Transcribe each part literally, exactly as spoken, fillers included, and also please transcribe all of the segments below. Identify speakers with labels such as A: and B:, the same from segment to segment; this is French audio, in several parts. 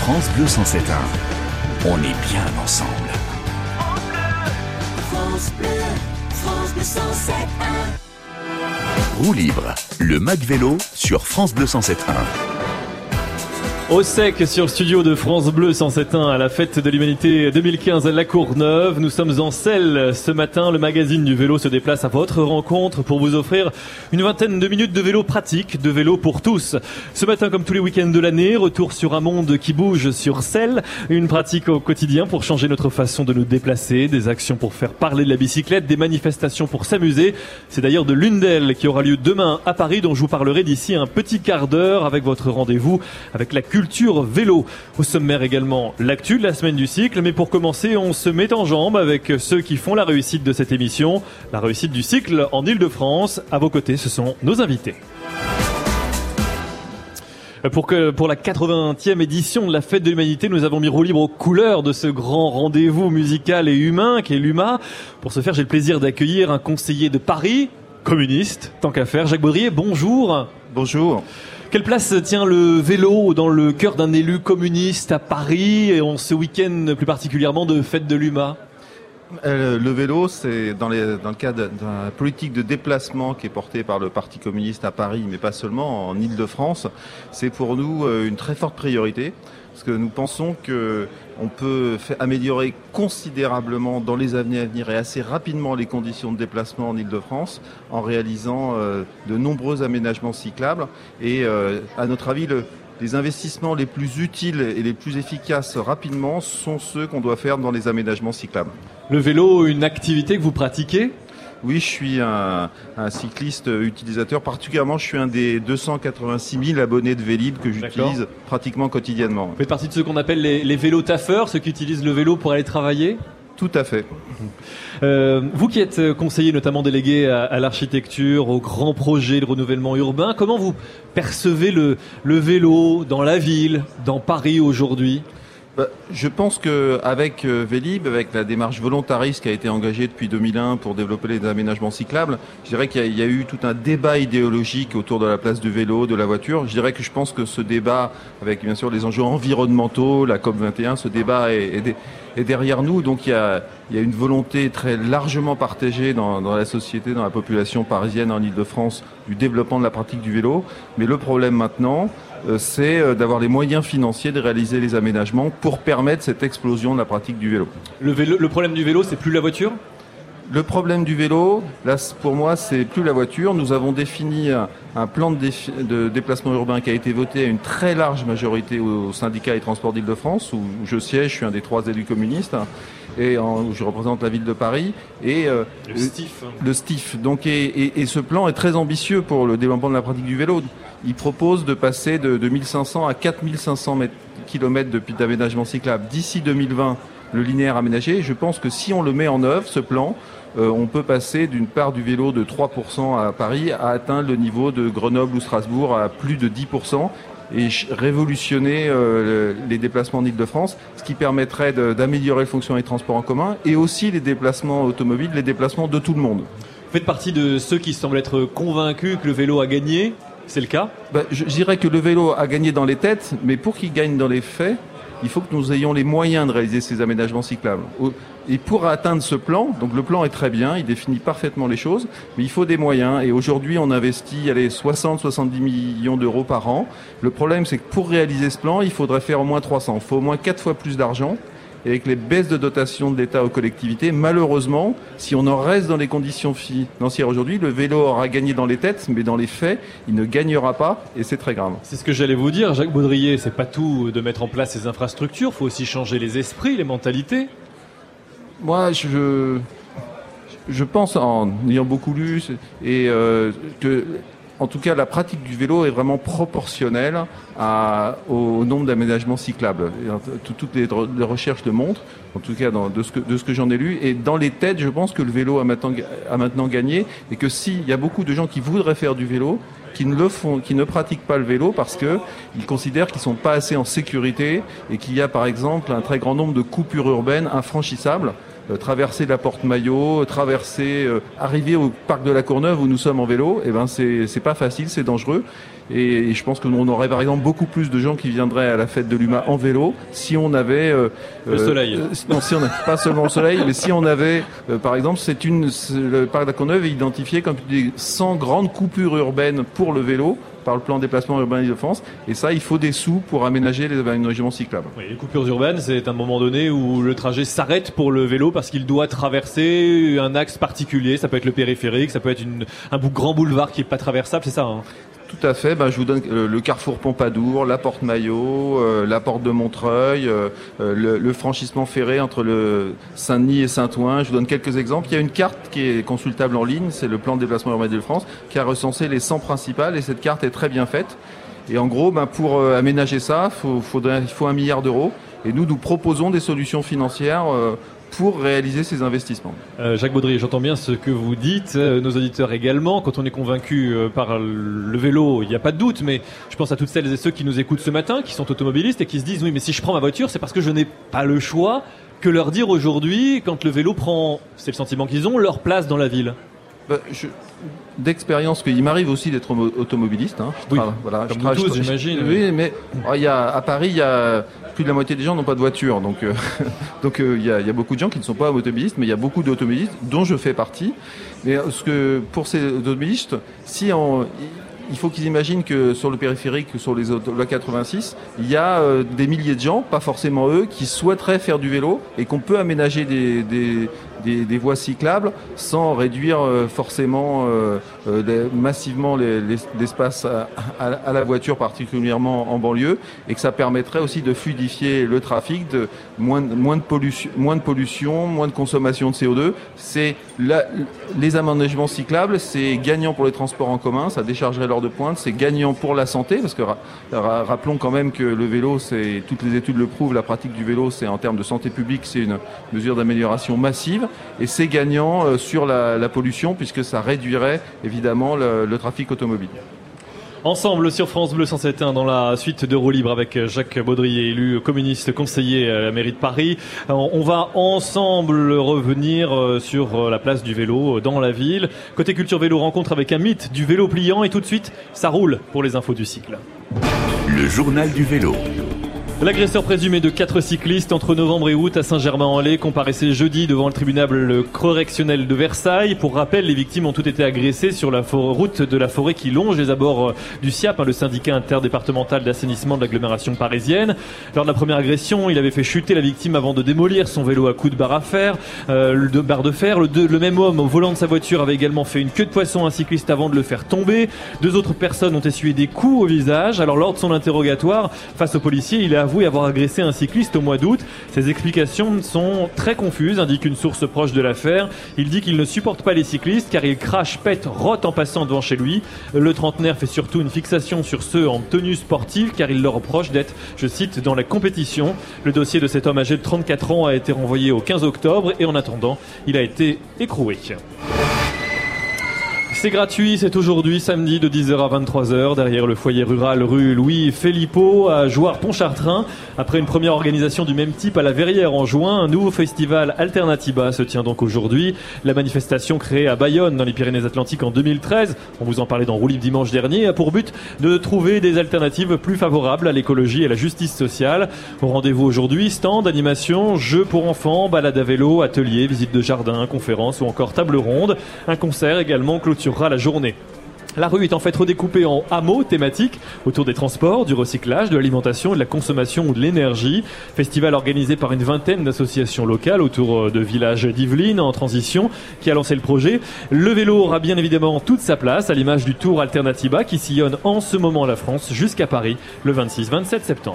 A: France Bleu cent sept point un. On est bien ensemble.
B: France Bleu, France Bleu cent sept un.
A: Roue libre, le Mag Vélo sur France Bleu cent sept point un.
C: Au sec sur le studio de France Bleu cent sept point un à la fête de l'humanité deux mille quinze à La Courneuve. Nous sommes en selle. Ce matin, le magazine du vélo se déplace à votre rencontre pour vous offrir une vingtaine de minutes de vélo pratique, de vélo pour tous. Ce matin, comme tous les week-ends de l'année, retour sur un monde qui bouge sur selle. Une pratique au quotidien pour changer notre façon de nous déplacer, des actions pour faire parler de la bicyclette, des manifestations pour s'amuser. C'est d'ailleurs de l'une d'elles qui aura lieu demain à Paris, dont je vous parlerai d'ici un petit quart d'heure avec votre rendez-vous avec la culture Culture vélo. Au sommaire également l'actu de la semaine du cycle, mais pour commencer, on se met en jambe avec ceux qui font la réussite de cette émission, la réussite du cycle en Île-de-France. À vos côtés, ce sont nos invités. Pour, que, pour la quatre-vingtième édition de la Fête de l'Humanité, nous avons mis roue libre aux couleurs de ce grand rendez-vous musical et humain qu'est l'U M A. Pour ce faire, j'ai le plaisir d'accueillir un conseiller de Paris, communiste, tant qu'à faire. Jacques Baudrier, bonjour.
D: Bonjour.
C: Quelle place tient le vélo dans le cœur d'un élu communiste à Paris et en ce week-end plus particulièrement de fête de l'U M A ?
D: Euh, le vélo, c'est dans, les, dans le cadre de la politique de déplacement qui est portée par le Parti communiste à Paris, mais pas seulement, en Île-de-France, c'est pour nous euh, une très forte priorité. Parce que nous pensons qu'on peut faire améliorer considérablement dans les années à venir et assez rapidement les conditions de déplacement en Île-de-France en réalisant euh, de nombreux aménagements cyclables. Et euh, à notre avis, le, les investissements les plus utiles et les plus efficaces rapidement sont ceux qu'on doit faire dans les aménagements cyclables.
C: Le vélo, une activité que vous pratiquez ?
D: Oui, je suis un, un cycliste utilisateur. Particulièrement, je suis un des deux cent quatre-vingt-six mille abonnés de Vélib que j'utilise D'accord. pratiquement quotidiennement.
C: Vous faites partie de ceux qu'on appelle les, les vélos taffeurs, ceux qui utilisent le vélo pour aller travailler ?
D: Tout à fait.
C: Euh, vous qui êtes conseiller notamment délégué à, à l'architecture, aux grands projets de renouvellement urbain, comment vous percevez le, le vélo dans la ville, dans Paris aujourd'hui ?
D: Bah, je pense qu'avec euh, Vélib, avec la démarche volontariste qui a été engagée depuis deux mille un pour développer les aménagements cyclables, je dirais qu'il y a, il y a eu tout un débat idéologique autour de la place du vélo, de la voiture. Je dirais que je pense que ce débat, avec bien sûr les enjeux environnementaux, la COP vingt et un, ce débat est, est, est derrière nous. Donc il y, a, il y a une volonté très largement partagée dans, dans la société, dans la population parisienne en Île-de-France, du développement de la pratique du vélo. Mais le problème maintenant, c'est d'avoir les moyens financiers de réaliser les aménagements pour permettre cette explosion de la pratique du vélo.
C: Le, vélo, le problème du vélo, c'est plus la voiture ?
D: Le problème du vélo, là, pour moi, c'est plus la voiture. Nous avons défini un, un plan de, défi, de déplacement urbain qui a été voté à une très large majorité au, au syndicat des transports d'Île-de-France, où, où je siège, je suis un des trois élus communistes, et en, où je représente la ville de Paris. Et, euh,
C: le STIF.
D: Le STIF. Donc, et, et, et ce plan est très ambitieux pour le développement de la pratique du vélo. Il propose de passer de, de mille cinq cents à quatre mille cinq cents kilomètres d'aménagement cyclable d'ici deux mille vingt, le linéaire aménagé. Je pense que si on le met en œuvre, ce plan, euh, on peut passer d'une part du vélo de trois pour cent à Paris à atteindre le niveau de Grenoble ou Strasbourg à plus de dix pour cent et révolutionner euh, les déplacements en Île-de-France, ce qui permettrait d'améliorer le fonctionnement des transports en commun et aussi les déplacements automobiles, les déplacements de tout le monde.
C: Vous faites partie de ceux qui semblent être convaincus que le vélo a gagné. C'est le cas ?
D: Ben, je, je dirais que le vélo a gagné dans les têtes, mais pour qu'il gagne dans les faits, il faut que nous ayons les moyens de réaliser ces aménagements cyclables. Et pour atteindre ce plan, donc le plan est très bien, il définit parfaitement les choses, mais il faut des moyens. Et aujourd'hui, on investit allez, soixante à soixante-dix millions d'euros par an. Le problème, c'est que pour réaliser ce plan, il faudrait faire au moins trois cents. Il faut au moins quatre fois plus d'argent. Et avec les baisses de dotation de l'État aux collectivités, malheureusement, si on en reste dans les conditions financières aujourd'hui, le vélo aura gagné dans les têtes, mais dans les faits, il ne gagnera pas, et c'est très grave.
C: C'est ce que j'allais vous dire, Jacques Baudrier, c'est pas tout de mettre en place ces infrastructures, il faut aussi changer les esprits, les mentalités.
D: Moi, je, je pense, en ayant beaucoup lu, et euh, que... En tout cas, la pratique du vélo est vraiment proportionnelle à, au nombre d'aménagements cyclables. Toutes les, les recherches le montrent, en tout cas dans, de ce que, de ce que j'en ai lu. Et dans les têtes, je pense que le vélo a maintenant, a maintenant gagné et que s'il y a beaucoup de gens qui voudraient faire du vélo, qui ne le font, qui ne pratiquent pas le vélo parce que ils considèrent qu'ils sont pas assez en sécurité et qu'il y a par exemple un très grand nombre de coupures urbaines infranchissables. Euh, traverser la porte Maillot, traverser, euh, arriver au parc de la Courneuve où nous sommes en vélo, eh ben c'est c'est pas facile, c'est dangereux. Et, et je pense qu'on aurait par exemple beaucoup plus de gens qui viendraient à la fête de l'U M A en vélo si on avait euh,
C: le soleil.
D: Euh, non, si on n'avait pas seulement le soleil, mais si on avait, euh, par exemple, c'est une c'est, le parc de la Courneuve est identifié comme des cent grandes coupures urbaines pour le vélo par le plan déplacement urbain Île-de-France, et ça, il faut des sous pour aménager les aménagements cyclables.
C: Oui, les coupures urbaines, c'est un moment donné où le trajet s'arrête pour le vélo parce qu'il doit traverser un axe particulier. Ça peut être le périphérique, ça peut être une, un bou- grand boulevard qui est pas traversable, c'est ça, hein?
D: Tout à fait. Ben, je vous donne euh, le carrefour Pompadour, la porte Maillot, euh, la porte de Montreuil, euh, euh, le, le franchissement ferré entre le Saint-Denis et Saint-Ouen. Je vous donne quelques exemples. Il y a une carte qui est consultable en ligne, c'est le plan de déplacement urbain d'Île-de-France, qui a recensé les cent principales, et cette carte est très bien faite. Et en gros, ben, pour euh, aménager ça, faut, faudrait, il faut un milliard d'euros. Et nous, nous proposons des solutions financières euh, pour réaliser ces investissements.
C: Euh, Jacques Baudry, j'entends bien ce que vous dites, euh, nos auditeurs également. Quand on est convaincu euh, par le vélo, il n'y a pas de doute, mais je pense à toutes celles et ceux qui nous écoutent ce matin, qui sont automobilistes et qui se disent « Oui, mais si je prends ma voiture, c'est parce que je n'ai pas le choix. » Que leur dire aujourd'hui, quand le vélo prend, c'est le sentiment qu'ils ont, leur place dans la ville?
D: Ben, je... D'expérience, qu'il m'arrive aussi d'être automobiliste. Hein. Je
C: oui,
D: tra... voilà,
C: comme
D: je tra...
C: nous tous,
D: je...
C: j'imagine.
D: Oui, mais oh, il y a, à Paris, il y a plus de la moitié des gens n'ont pas de voiture. Donc, euh, donc euh, il, y a, il y a beaucoup de gens qui ne sont pas automobilistes, mais il y a beaucoup d'automobilistes, dont je fais partie. Mais ce que, pour ces automobilistes, si on... il faut qu'ils imaginent que sur le périphérique, sur les auto, la quatre-vingt-six, il y a euh, des milliers de gens, pas forcément eux, qui souhaiteraient faire du vélo et qu'on peut aménager des, des, des, des voies cyclables sans réduire euh, forcément euh, euh, les, massivement les, les, l'espace à, à, à la voiture, particulièrement en banlieue, et que ça permettrait aussi de fluidifier le trafic, de moins, moins, de pollution, moins de pollution, moins de consommation de C O deux. C'est la, les aménagements cyclables, c'est gagnant pour les transports en commun, ça déchargerait l'heure de pointe, c'est gagnant pour la santé, parce que ra- ra- rappelons quand même que le vélo, c'est, toutes les études le prouvent, la pratique du vélo, c'est en termes de santé publique, c'est une mesure d'amélioration massive, et c'est gagnant euh, sur la, la pollution, puisque ça réduirait évidemment le, le trafic automobile.
C: Ensemble sur France Bleu cent sept point un dans la suite de Roue Libre avec Jacques Baudry, élu communiste conseiller à la mairie de Paris. On va ensemble revenir sur la place du vélo dans la ville. Côté culture vélo, rencontre avec un mythe du vélo pliant, et tout de suite, ça roule pour les infos du cycle.
A: Le journal du vélo.
C: L'agresseur présumé de quatre cyclistes entre novembre et août à Saint-Germain-en-Laye comparaissait jeudi devant le tribunal correctionnel de Versailles. Pour rappel, les victimes ont toutes été agressées sur la for- route de la forêt qui longe les abords du SIAP, hein, le syndicat interdépartemental d'assainissement de l'agglomération parisienne. Lors de la première agression, il avait fait chuter la victime avant de démolir son vélo à coups de barre à fer, euh, de barre de fer. Le, de, le même homme au volant de sa voiture avait également fait une queue de poisson à un cycliste avant de le faire tomber. Deux autres personnes ont essuyé des coups au visage. Alors lors de son interrogatoire face aux policiers, il a avoué avoir agressé un cycliste au mois d'août. Ses explications sont très confuses, indique une source proche de l'affaire. Il dit qu'il ne supporte pas les cyclistes car il crache, pète, rote en passant devant chez lui. Le trentenaire fait surtout une fixation sur ceux en tenue sportive car il leur reproche d'être, je cite, dans la compétition. Le dossier de cet homme âgé de trente-quatre ans a été renvoyé au quinze octobre et en attendant, il a été écroué. C'est gratuit, c'est aujourd'hui, samedi de dix heures à vingt-trois heures, derrière le foyer rural rue Louis Philippot à Jouarre-Pontchartrain. Après une première organisation du même type à la Verrière en juin, un nouveau festival Alternatiba se tient donc aujourd'hui. La manifestation créée à Bayonne dans les Pyrénées-Atlantiques en deux mille treize, on vous en parlait dans Roue Libre dimanche dernier, a pour but de trouver des alternatives plus favorables à l'écologie et à la justice sociale. Au rendez-vous aujourd'hui, stand, animation, jeux pour enfants, balades à vélo, ateliers, visites de jardin, conférences ou encore table ronde. Un concert également clôturera la journée. La rue est en fait redécoupée en hameaux thématiques autour des transports, du recyclage, de l'alimentation, de la consommation ou de l'énergie. Festival organisé par une vingtaine d'associations locales autour de villages d'Yvelines en transition qui a lancé le projet. Le vélo aura bien évidemment toute sa place à l'image du Tour Alternatiba qui sillonne en ce moment la France jusqu'à Paris le vingt-six vingt-sept septembre.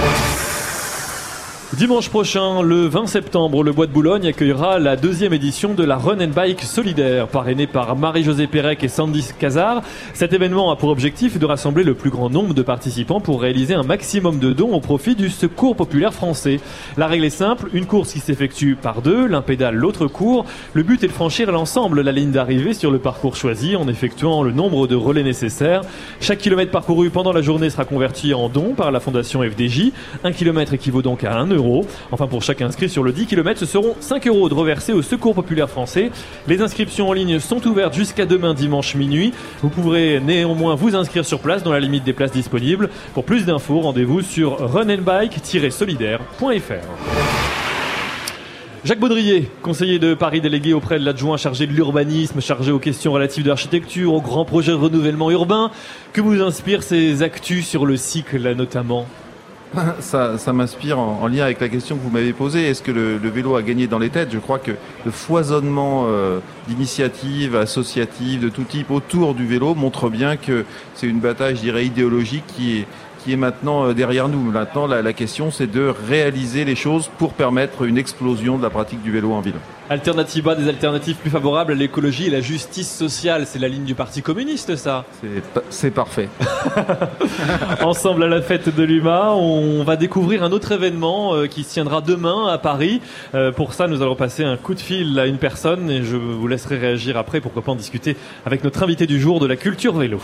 C: Dimanche prochain, le vingt septembre, le Bois de Boulogne accueillera la deuxième édition de la Run and Bike solidaire, parrainée par Marie-Josée Pérec et Sandy Cazard. Cet événement a pour objectif de rassembler le plus grand nombre de participants pour réaliser un maximum de dons au profit du Secours populaire français. La règle est simple, une course qui s'effectue par deux, l'un pédale, l'autre court. Le but est de franchir l'ensemble la ligne d'arrivée sur le parcours choisi en effectuant le nombre de relais nécessaires. Chaque kilomètre parcouru pendant la journée sera converti en dons par la Fondation F D J. Un kilomètre équivaut donc à un euro. euro. Enfin, pour chaque inscrit sur le dix kilomètres, ce seront cinq euros de reversés au Secours populaire français. Les inscriptions en ligne sont ouvertes jusqu'à demain dimanche minuit. Vous pourrez néanmoins vous inscrire sur place dans la limite des places disponibles. Pour plus d'infos, rendez-vous sur run and bike tiret solidaire point f r. Jacques Baudrier, conseiller de Paris délégué auprès de l'adjoint chargé de l'urbanisme, chargé aux questions relatives de l'architecture, aux grands projets de renouvellement urbain. Que vous inspirent ces actus sur le cycle notamment ?
D: Ça, ça m'inspire en, en lien avec la question que vous m'avez posée. Est-ce que le, le vélo a gagné dans les têtes ? Je crois que le foisonnement euh, d'initiatives associatives de tout type autour du vélo montre bien que c'est une bataille, je dirais, idéologique qui est qui est maintenant derrière nous. Maintenant, la, la question, c'est de réaliser les choses pour permettre une explosion de la pratique du vélo en ville.
C: Alternativa, des alternatives plus favorables à l'écologie et la justice sociale, c'est la ligne du Parti communiste, ça.
D: C'est, c'est parfait.
C: Ensemble à la fête de l'U M A, on va découvrir un autre événement euh, qui se tiendra demain à Paris. Euh, pour ça, nous allons passer un coup de fil à une personne et je vous laisserai réagir après, pourquoi pas en discuter avec notre invité du jour de la culture vélo.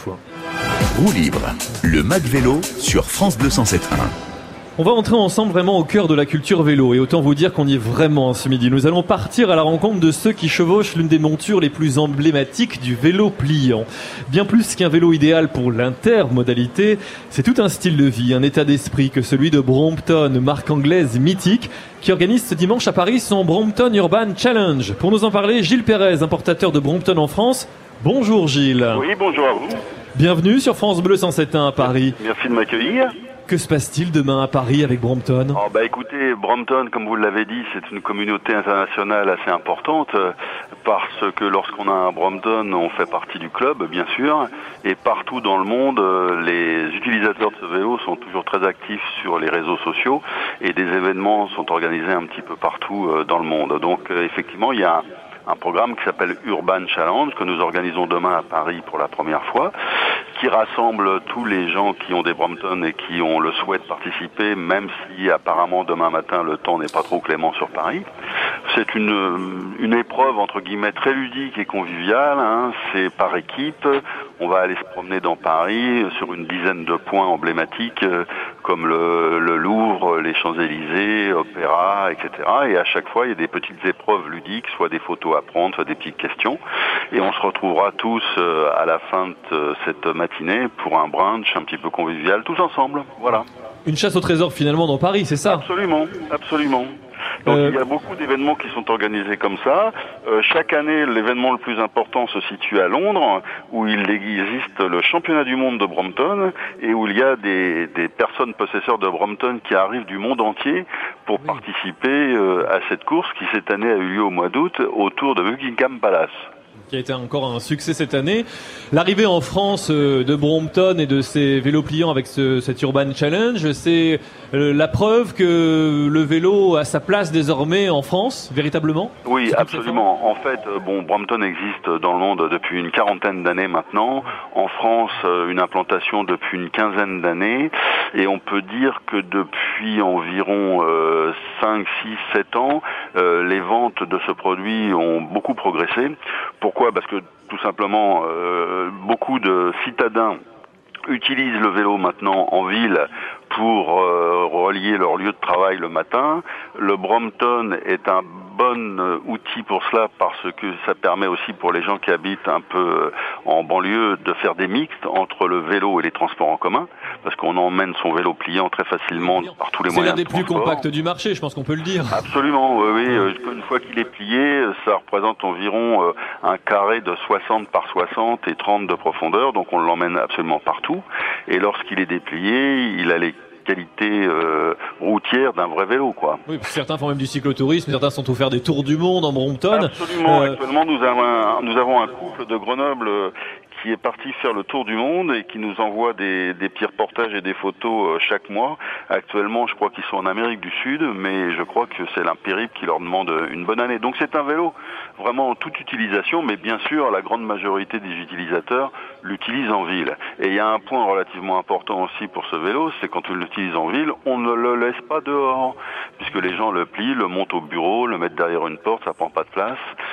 A: Roue libre, le Mag Vélo sur France Bleu cent sept point un.
C: On va entrer ensemble vraiment au cœur de la culture vélo et autant vous dire qu'on y est vraiment ce midi. Nous allons partir à la rencontre de ceux qui chevauchent l'une des montures les plus emblématiques du vélo pliant. Bien plus qu'un vélo idéal pour l'intermodalité, c'est tout un style de vie, un état d'esprit que celui de Brompton, marque anglaise mythique, qui organise ce dimanche à Paris son Brompton Urban Challenge. Pour nous en parler, Gilles Pérez, importateur de Brompton en France. Bonjour Gilles.
E: Oui, bonjour à vous.
C: Bienvenue sur France Bleu cent sept point un à Paris.
E: Merci de m'accueillir.
C: Que se passe-t-il demain à Paris avec Brompton ?
E: Oh bah écoutez, Brompton, comme vous l'avez dit, c'est une communauté internationale assez importante euh, parce que lorsqu'on a un Brompton, on fait partie du club, bien sûr, et partout dans le monde, euh, les utilisateurs de ce vélo sont toujours très actifs sur les réseaux sociaux et des événements sont organisés un petit peu partout euh, dans le monde. Donc euh, effectivement, il y a un un programme qui s'appelle Urban Challenge que nous organisons demain à Paris pour la première fois, qui rassemble tous les gens qui ont des Brompton et qui ont le souhait de participer, même si apparemment demain matin le temps n'est pas trop clément sur Paris. C'est une, une épreuve entre guillemets très ludique et conviviale, hein. C'est par équipe. On va aller se promener dans Paris sur une dizaine de points emblématiques euh, comme le, le Louvre, les Champs-Élysées, Opéra, et cetera. Et à chaque fois, il y a des petites épreuves ludiques, soit des photos à prendre, soit des petites questions. Et on se retrouvera tous euh, à la fin de euh, cette matinée pour un brunch un petit peu convivial, tous ensemble. Voilà.
C: Une chasse au trésor finalement dans Paris, c'est ça ?
E: Absolument, absolument. Donc euh... il y a beaucoup d'événements qui sont organisés comme ça. Euh, chaque année, l'événement le plus important se situe à Londres, où il existe le championnat du monde de Brompton et où il y a des, des personnes possesseurs de Brompton qui arrivent du monde entier pour oui. participer euh, à cette course qui cette année a eu lieu au mois d'août autour de Buckingham Palace.
C: Qui a été encore un succès cette année. L'arrivée en France de Brompton et de ses vélos pliants avec ce, cet Urban Challenge, c'est la preuve que le vélo a sa place désormais en France, véritablement ?
E: Oui, absolument. En fait, bon, Brompton existe dans le monde depuis une quarantaine d'années maintenant. En France, une implantation depuis une quinzaine d'années. Et on peut dire que depuis environ euh, cinq, six, sept ans, euh, les ventes de ce produit ont beaucoup progressé. Pourquoi ? Parce que tout simplement, euh, beaucoup de citadins utilisent le vélo maintenant en ville pour euh, relier leur lieu de travail le matin. Le Brompton est un bon euh, outil pour cela parce que ça permet aussi pour les gens qui habitent un peu euh, en banlieue de faire des mixtes entre le vélo et les transports en commun parce qu'on emmène son vélo pliant très facilement par tous les
C: c'est
E: moyens de transport.
C: C'est l'un des plus compacts du marché, je pense qu'on peut le dire.
E: Absolument, oui. oui. Euh, une fois qu'il est plié, ça représente environ euh, un carré de soixante par soixante et trente de profondeur, donc on l'emmène absolument partout. Et lorsqu'il est déplié, il a les qualité euh, routière d'un vrai vélo, quoi.
C: Oui, certains font même du cyclotourisme, certains sont offerts des tours du monde en Brompton.
E: Absolument. Euh... Actuellement, nous avons un, nous avons un couple de Grenoble euh, qui est parti faire le tour du monde et qui nous envoie des, des petits reportages et des photos euh, chaque mois. Actuellement, je crois qu'ils sont en Amérique du Sud, mais je crois que c'est un périple qui leur demande une bonne année. Donc c'est un vélo vraiment en toute utilisation, mais bien sûr, la grande majorité des utilisateurs l'utilisent en ville. Et il y a un point relativement important aussi pour ce vélo, c'est quand on l'utilise en ville, on ne le laisse pas dehors, puisque les gens le plient, le montent au bureau, le mettent derrière une porte, ça prend pas de place.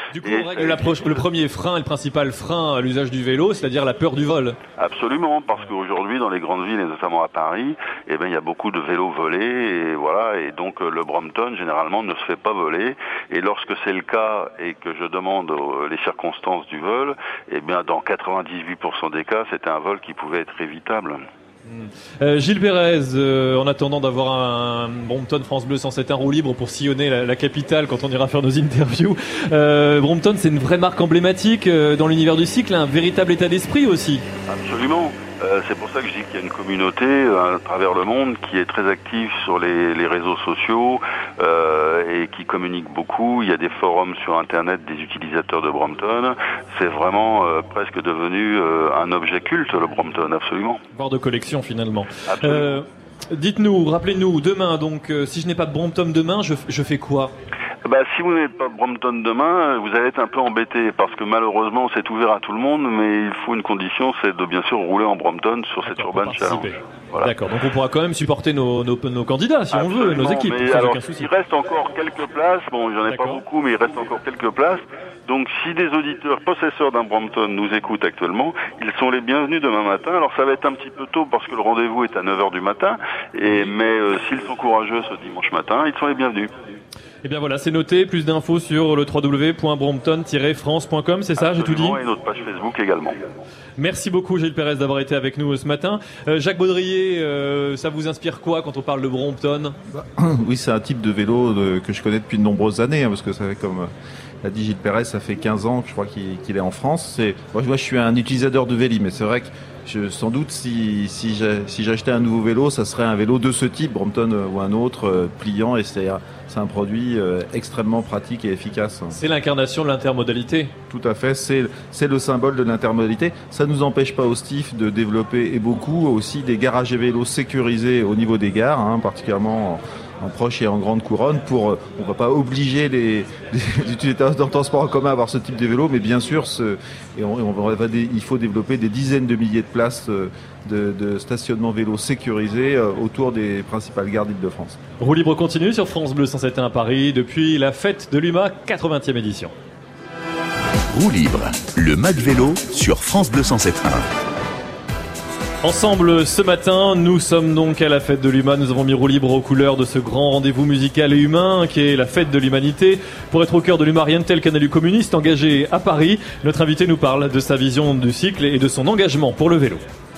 C: Du coup,
E: Et
C: on règle
E: c'est-
C: l'approche. Le premier frein et le principal frein à l'usage du vélo, c'est-à-dire la peur du vol.
E: Absolument, parce qu'aujourd'hui, dans les grandes villes, et notamment à Paris, eh ben, il y a beaucoup de vélos volés, et voilà, et donc euh, le Brompton, généralement, ne se fait pas voler. Et lorsque c'est le cas, et que je demande euh, les circonstances du vol, eh bien, dans quatre-vingt-dix-huit pour cent des cas, c'était un vol qui pouvait être évitable.
C: Euh, Gilles Pérez, euh, en attendant d'avoir un Brompton France Bleu cent sept un roue libre pour sillonner la, la capitale quand on ira faire nos interviews, euh, Brompton, c'est une vraie marque emblématique euh, dans l'univers du cycle, un véritable état d'esprit aussi.
E: Absolument. Euh, c'est pour ça que je dis qu'il y a une communauté euh, à travers le monde qui est très active sur les, les réseaux sociaux euh, et qui communique beaucoup. Il y a des forums sur Internet des utilisateurs de Brompton. C'est vraiment euh, presque devenu euh, un objet culte, le Brompton, absolument.
C: Voire de collection finalement.
E: Absolument.
C: Euh, dites-nous, rappelez-nous, demain, donc, euh, si je n'ai pas de Brompton demain, je, je fais quoi ?
E: Bah, si vous n'êtes pas de Brompton demain, vous allez être un peu embêté parce que malheureusement c'est ouvert à tout le monde, mais il faut une condition, c'est de bien sûr rouler en Brompton sur cette
C: D'accord,
E: Urban
C: pour
E: Challenge.
C: participer.
E: Voilà.
C: D'accord, donc on pourra quand même supporter nos, nos, nos candidats si on veut, nos
E: Absolument,
C: équipes,
E: mais
C: sans
E: alors,
C: aucun souci.
E: il reste encore quelques places, bon, il n'y en a pas
C: D'accord.
E: beaucoup, mais il reste encore quelques places. Donc, si des auditeurs possesseurs d'un Brompton nous écoutent actuellement, ils sont les bienvenus demain matin. Alors, ça va être un petit peu tôt parce que le rendez-vous est à neuf heures du matin, et, mais euh, s'ils sont courageux ce dimanche matin, ils sont les bienvenus.
C: Eh bien voilà, c'est noté, plus d'infos sur le w w w point brompton tiret france point com, c'est ça, j'ai tout dit ?
E: Absolument, et notre page Facebook également.
C: Merci beaucoup Gilles Pérez d'avoir été avec nous ce matin. Euh, Jacques Baudrier, euh, ça vous inspire quoi quand on parle de Brompton ?
D: Oui, c'est un type de vélo de- que je connais depuis de nombreuses années, hein, parce que ça fait comme... euh, l'a dit Gilles Pérez, ça fait quinze ans, je crois, qu'il qu'il est en France. C'est, moi, moi, je suis un utilisateur de Véli, mais c'est vrai que je, sans doute, si, si, j'ai- si j'achetais un nouveau vélo, ça serait un vélo de ce type, Brompton euh, ou un autre, euh, pliant, et c'est, c'est un produit euh, extrêmement pratique et efficace.
C: C'est l'incarnation de l'intermodalité.
D: Tout à fait, c'est, c'est le symbole de l'intermodalité. Ça ne nous empêche pas au Stif de développer, et beaucoup aussi, des garages et vélos sécurisés au niveau des gares, hein, particulièrement en, en proche et en grande couronne. Pour, on va pas obliger les, les utilisateurs dans le transport en commun à avoir ce type de vélo, mais bien sûr, ce, et on, on va, il faut développer des dizaines de milliers de places de, de stationnement vélo sécurisés autour des principales gares d'Île-de-France.
C: Roue libre continue sur France Bleu cent sept un à Paris depuis la fête de l'U M A quatre-vingtième édition.
A: Roue libre, le Mag Vélo sur France Bleu cent sept un.
C: Ensemble, ce matin, nous sommes donc à la fête de l'U M A. Nous avons mis roue libre aux couleurs de ce grand rendez-vous musical et humain qui est la fête de l'humanité. Pour être au cœur de l'U M A, rien de tel qu'un élu communiste engagé à Paris. Notre invité nous parle de sa vision du cycle et de son engagement pour le vélo.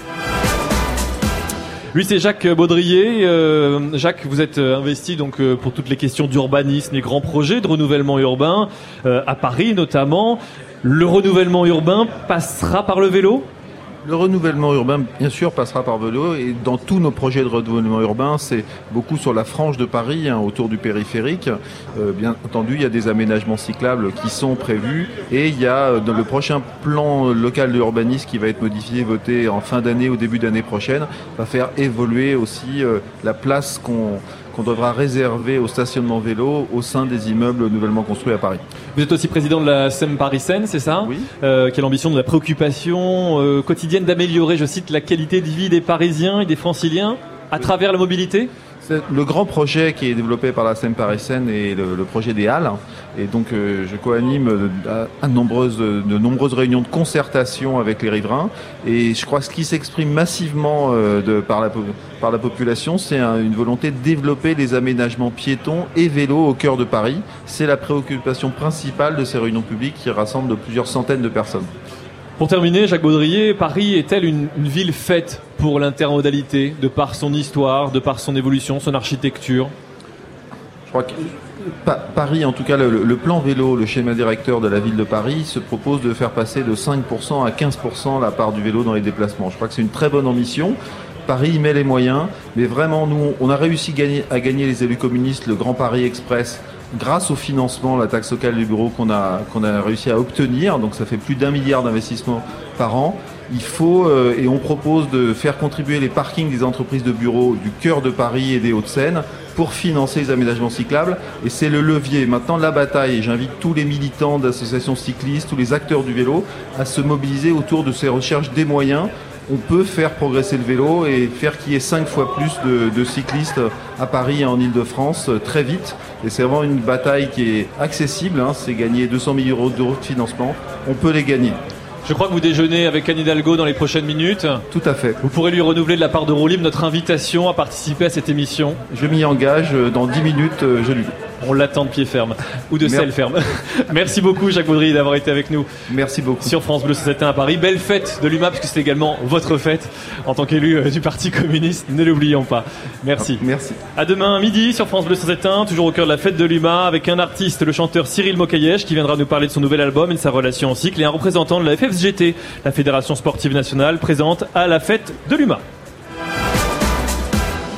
C: Lui, c'est Jacques Baudrier. Euh, Jacques, vous êtes investi donc euh, pour toutes les questions d'urbanisme et grands projets de renouvellement urbain, euh, à Paris notamment. Le renouvellement urbain passera par le vélo ?
D: Le renouvellement urbain, bien sûr, passera par vélo, et dans tous nos projets de renouvellement urbain, c'est beaucoup sur la frange de Paris, hein, autour du périphérique. Euh, bien entendu, il y a des aménagements cyclables qui sont prévus, et il y a dans le prochain plan local d'urbanisme qui va être modifié, voté en fin d'année ou début d'année prochaine, va faire évoluer aussi euh, la place qu'on qu'on devra réserver au stationnement vélo au sein des immeubles nouvellement construits à Paris.
C: Vous êtes aussi président de la S E M Paris-Seine, c'est ça ?
D: Oui.
C: Euh, qui a l'ambition de la préoccupation euh, quotidienne d'améliorer, je cite, la qualité de vie des Parisiens et des Franciliens à
D: Oui.
C: travers la mobilité ?
D: C'est le grand projet qui est développé par la S E M Paris-Seine et le, le projet des Halles. Et donc, euh, je co-anime euh, à, à de, nombreuses, de nombreuses réunions de concertation avec les riverains. Et je crois que ce qui s'exprime massivement euh, de, par, la, par la population, c'est un, une volonté de développer les aménagements piétons et vélos au cœur de Paris. C'est la préoccupation principale de ces réunions publiques qui rassemblent plusieurs centaines de personnes.
C: Pour terminer, Jacques Baudrier, Paris est-elle une, une ville faite pour l'intermodalité, de par son histoire, de par son évolution, son architecture ?
D: Je crois que pa- Paris, en tout cas, le, le plan vélo, le schéma directeur de la ville de Paris, se propose de faire passer de cinq pour cent à quinze pour cent la part du vélo dans les déplacements. Je crois que c'est une très bonne ambition. Paris y met les moyens, mais vraiment, nous, on a réussi gagner, à gagner les élus communistes le Grand Paris Express grâce au financement, la taxe locale du bureau qu'on a, qu'on a réussi à obtenir. Donc ça fait plus d'un milliard d'investissements par an. Il faut, euh, et on propose de faire contribuer les parkings des entreprises de bureaux du cœur de Paris et des Hauts-de-Seine pour financer les aménagements cyclables. Et c'est le levier. Maintenant, la bataille, et j'invite tous les militants d'associations cyclistes, tous les acteurs du vélo à se mobiliser autour de ces recherches des moyens on peut faire progresser le vélo et faire qu'il y ait cinq fois plus de, de cyclistes à Paris et en Ile-de-France euh, très vite. Et c'est vraiment une bataille qui est accessible, hein, c'est gagner deux cent mille euros d'euros de financement, on peut les gagner.
C: Je crois que vous déjeunez avec Anne Hidalgo dans les prochaines minutes.
D: Tout à fait.
C: Vous pourrez lui renouveler de la part de Roue Libre notre invitation à participer à cette émission.
D: Je m'y engage, dans dix minutes, je lui dis.
C: On l'attend de pied ferme, ou de
D: Merci.
C: selle ferme. Merci beaucoup Jacques Baudry d'avoir été avec nous.
D: Merci beaucoup.
C: Sur France Bleu cent sept un à Paris. Belle fête de l'U M A, parce que c'est également votre fête en tant qu'élu euh, du Parti communiste, ne l'oublions pas. Merci.
D: Merci.
C: À demain midi sur France Bleu cent sept un, toujours au cœur de la fête de l'U M A, avec un artiste, le chanteur Cyril Mokayesh, qui viendra nous parler de son nouvel album et de sa relation en cycle, et un représentant de la F F G T, la Fédération Sportive Nationale, présente à la fête de l'U M A.